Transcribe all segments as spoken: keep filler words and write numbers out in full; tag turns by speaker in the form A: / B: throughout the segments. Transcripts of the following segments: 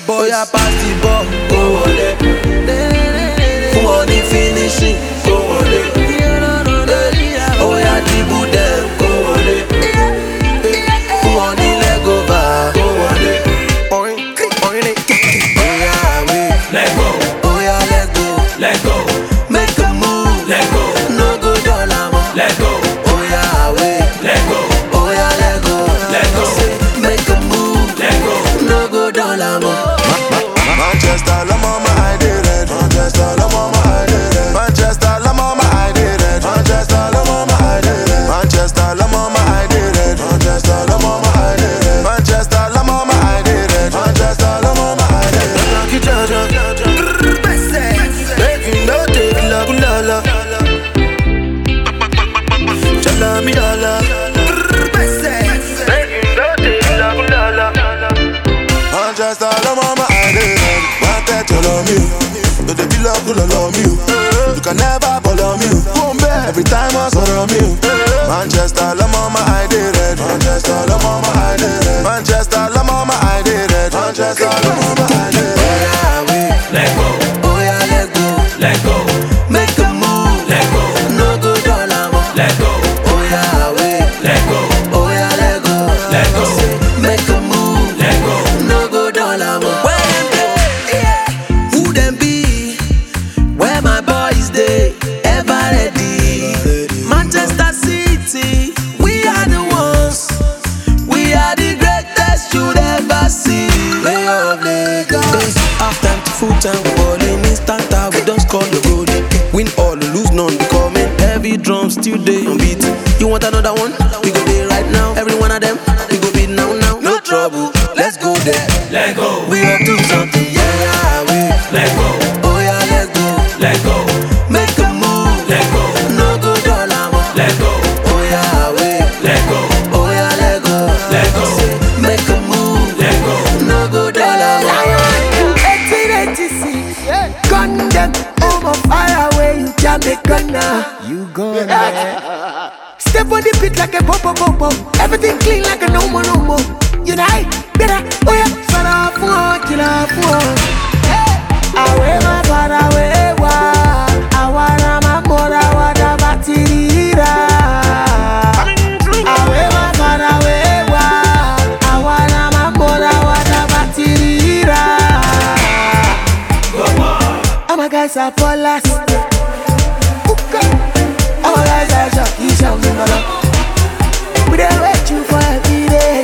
A: boys. Oya pass the ball, go wole. Fún wọn ní finishing, go wole. Oya dribble them, go wole. Fún wọn ní leg over, go wole. Orin, orin ni. Oya we,
B: let go.
A: Oya let go,
B: let go.
A: Make a move,
B: let go.
A: No go dollar mo,
B: let go.
A: Oya we,
B: let go.
A: Oya let go,
B: let go.
A: Make a move,
B: let go.
A: No go dollar mo.
C: Manchester, la mama, I did it. Manchester, la mama, I did it. Manchester, la mama, I did it. Manchester, la mama, I did it. Manchester, la mama, I did it. Manchester, la mama, I did it. Manchester, la mama, I did it. Manchester, la mama, I did it. Lucky Jaja, making no day, la la la. Chala mi la la. Making no day, la la la. Manchester, la mama, I did it. Tell me, you they be love to love me. You can never follow me. Every time I saw me, Manchester, la mama, I did it. Manchester, la mama, I did it. Manchester, la mama, I did it. Manchester, la mama, I did it.
A: Oya we,
B: let go.
A: Oya let go,
B: let go.
A: Make a move,
B: let go.
A: No go dollar mo,
B: let go.
A: Oya we,
B: let go.
A: Oya let go,
B: let go.
A: Make a move,
B: let go.
A: No go dollar mo. Who them be? Where my boys they ever ready? Manchester City, we are the ones. We are the greatest you'd ever see. Play of Lagos. Half time to full time, we ballin' instant time. We don't score the goal. Win all, lose none. We coming heavy drums still day on beat. You want another one? We go there right now. Every one of them, we go beat now now. No trouble, let's go there.
B: Let go.
A: We up to something, yeah. We
B: let go.
A: Oh yeah, let go.
B: Let go.
A: Make a move.
B: Let go.
A: No go dollar mo.
B: Let go.
A: Oh yeah, we
B: let go.
A: Oh yeah, let go.
B: Let go.
A: Make a move.
B: Let go.
A: No go dollar mo.
D: eighteen eighty-six, gun them, home of fire where you jam the gunner. You gonna step on the beat like a pop pop pop. Everything clean like a no more no more. You know, better, oh yeah, sana fuwa, kila fuwa. Awe ma para we wa, awana ma mora wada batirira. Awe ma para we wa, awana ma mora wada batirira. All my guys are polas. All my guys are jockey, shouting. We don't wait you for every day.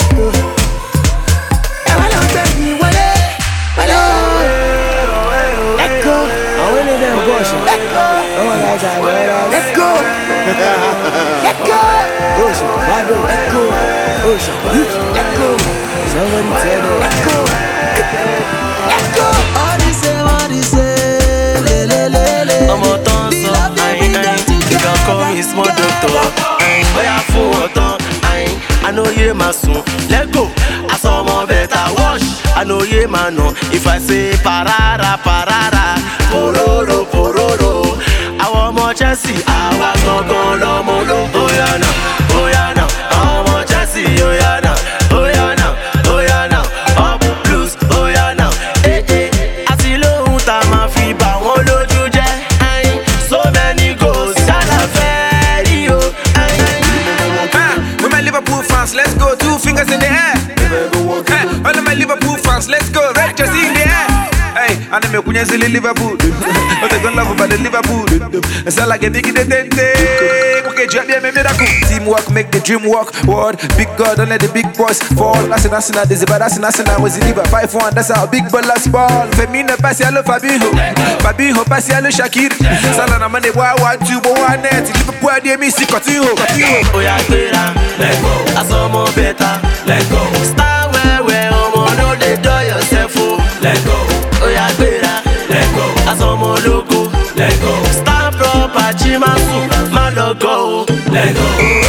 D: Let's go. Let go. Ocean, Bible, let go. Ocean, let go. Somebody tell me, let go. Let go.
A: All this say, all this say, le le le le.
E: I'm a dancer, aïe aïe. You can call me small doctor. Aïe, boy I feel autant. Aïe, I know you my son. Let go. I saw my better wash. I know you my no. If I say parara parara, pororo pororo. I want more Chelsea, I want more gonna molo. Oh yeah now, oh yeah now. I want more Chelsea, oh yeah now, oh yeah now, oh yeah now. Up blues, oh yeah now. Eh eh. I see low time fi ba won loju je. So many goals, Salah ferry oh.
F: With my Liverpool fans, let's go. Two fingers in the air. Hey, all of my Liverpool fans, let's go. Right, just in the air. Hey, and I'm a Liverpool. But they don't love about the Liverpool. It's all like a big day. Okay, job, yeah, miracle. Teamwork, make the dream work. Word, big God, don't let the big boys fall. That's an arsenal, this is bad, that's an arsenal. Was it liver? five one, that's how big ballers ball. Femina, Pasialo, Fabinho. Fabinho, Pasialo, Shakir. Salana, money, why, one, two, one, net. Liverpool, dear me, see, Coutinho.
E: Oh, yeah, let go. I saw more better. Let go. Star where, where, oh, no, they do yourself. Let go. Oh, yeah, let go. I saw more logo. Let go. Star proper, Chimasu, my logo. Let go.